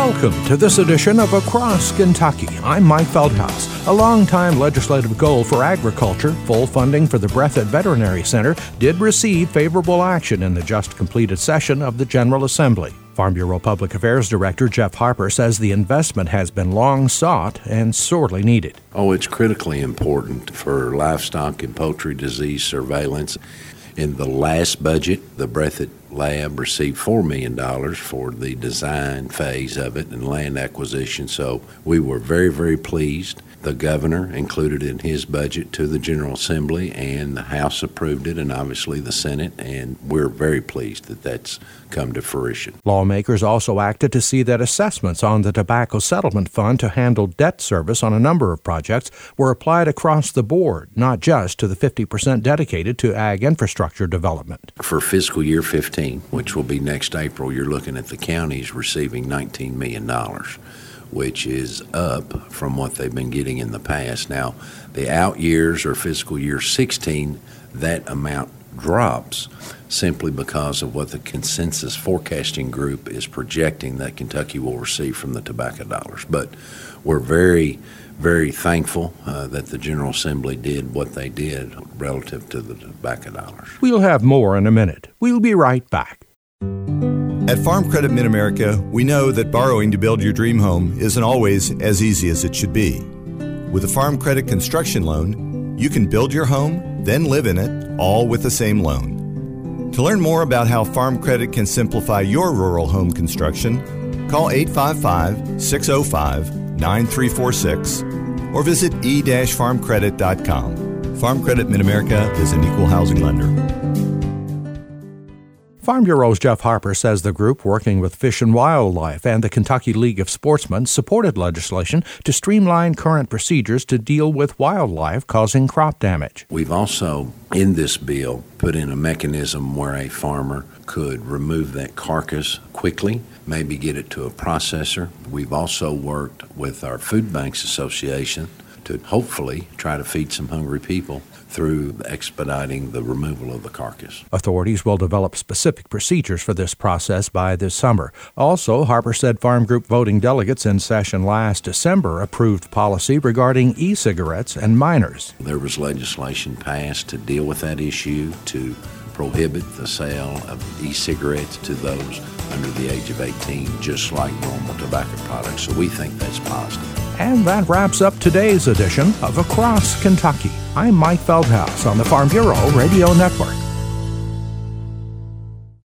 Welcome to this edition of Across Kentucky. I'm Mike Feldhaus. A longtime legislative goal for agriculture, full funding for the Breathitt Veterinary Center, did receive favorable action in the just completed session of the General Assembly. Farm Bureau Public Affairs Director Jeff Harper says the investment has been long sought and sorely needed. It's critically important for livestock and poultry disease surveillance. In the last budget, the Breathitt Lab received $4 million for the design phase of it and land acquisition, so we were very, very pleased. The governor included it in his budget to the General Assembly, and the House approved it, and obviously the Senate, and we're very pleased that that's come to fruition. Lawmakers also acted to see that assessments on the Tobacco Settlement Fund to handle debt service on a number of projects were applied across the board, not just to the 50% dedicated to ag infrastructure development. For fiscal year 15, which will be next April, you're looking at the counties receiving $19 million. Which is up from what they've been getting in the past. Now, the out years or fiscal year 16, that amount drops simply because of what the consensus forecasting group is projecting that Kentucky will receive from the tobacco dollars. But we're very, very thankful that the General Assembly did what they did relative to the tobacco dollars. We'll have more in a minute. We'll be right back. At Farm Credit Mid-America, we know that borrowing to build your dream home isn't always as easy as it should be. With a Farm Credit construction loan, you can build your home, then live in it, all with the same loan. To learn more about how Farm Credit can simplify your rural home construction, call 855-605-9346 or visit e-farmcredit.com. Farm Credit Mid-America is an equal housing lender. Farm Bureau's Jeff Harper says the group, working with Fish and Wildlife and the Kentucky League of Sportsmen, supported legislation to streamline current procedures to deal with wildlife causing crop damage. We've also, in this bill, put in a mechanism where a farmer could remove that carcass quickly, maybe get it to a processor. We've also worked with our Food Banks Association to hopefully try to feed some hungry people through expediting the removal of the carcass. Authorities will develop specific procedures for this process by this summer. Also, Harper said Farm Group voting delegates in session last December approved policy regarding e-cigarettes and minors. There was legislation passed to deal with that issue, to prohibit the sale of e-cigarettes to those under the age of 18, just like normal tobacco products. So we think that's positive. And that wraps up today's edition of Across Kentucky. I'm Mike Feldhaus on the Farm Bureau Radio Network.